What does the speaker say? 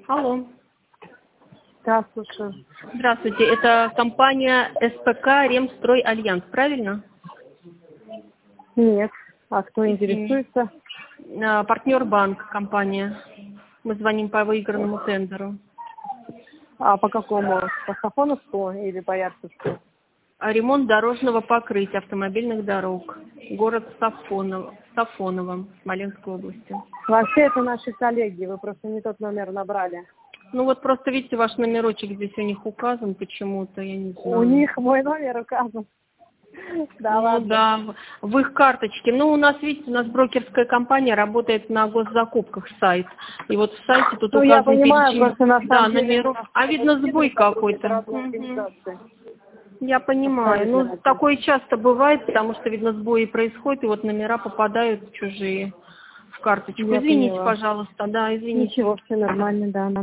Алло. Да, слушаю. Здравствуйте, это компания СПК Ремстрой Альянс, правильно? Нет. А кто интересуется? Партнер банк компания. Мы звоним по выигранному тендеру. А по какому? По Сафоновскому или по Ярцевскому? Ремонт дорожного покрытия автомобильных дорог. Город Сафоново, Смоленской области. Вообще это наши коллеги, вы просто не тот номер набрали. Ну вот просто видите, ваш номерочек здесь у них указан почему-то, я не знаю. У них мой номер указан. Да, Ну ладно. да, в их карточке. Ну, у нас, видите, у нас брокерская компания работает на госзакупках сайт. И вот в сайте тут Ну, я указан понимаю, перечень, просто на да, самом деле номеров. А видно сбой какой-то. Я понимаю. Ну, такое часто бывает, потому что, видно, сбои происходят, и вот номера попадают чужие в карточку. Я Извините, поняла. пожалуйста, да, извините. Ничего, все нормально, да.